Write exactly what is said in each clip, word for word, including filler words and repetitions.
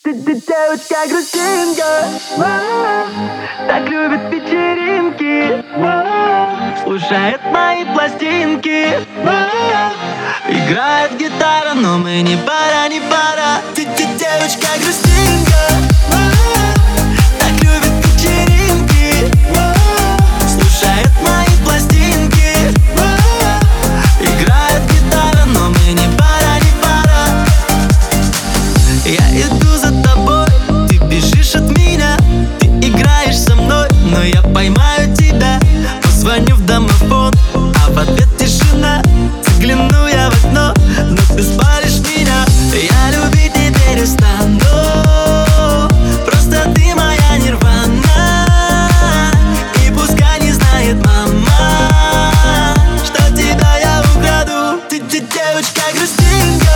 Ты, ты девочка грустинка, так любит вечеринки, слушает мои пластинки, играет гитара, но мы не пара, не пара. Ты, ты девочка грустинка, так любит вечеринки, слушает мои пластинки, играет гитара, но мы не пара, не пара. Я иду за тобой, ты бежишь от меня, ты играешь со мной, но я поймаю тебя. Позвоню в домофон, а в ответ тишина. Загляну я в окно, но ты спалишь меня. Я любить не перестану, просто ты моя нирвана. И пускай не знает мама, что тебя я украду. Ты, ты девочка грустинка,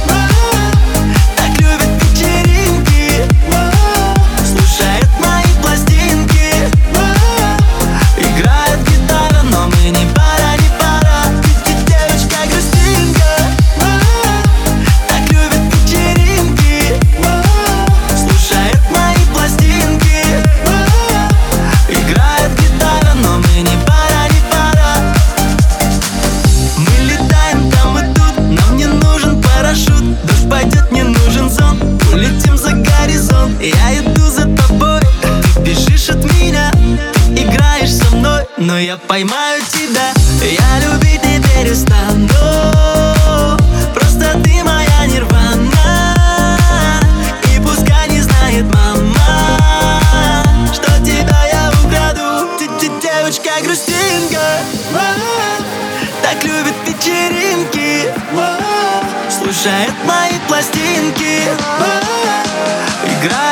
я иду за тобой, ты бежишь от меня, ты играешь со мной, но я поймаю тебя. Я любить не перестану, просто ты моя нирвана. И пускай не знает мама, что тебя я украду. Ты, ты девочка грустинка, так любит вечеринки, слушает мои пластинки, играет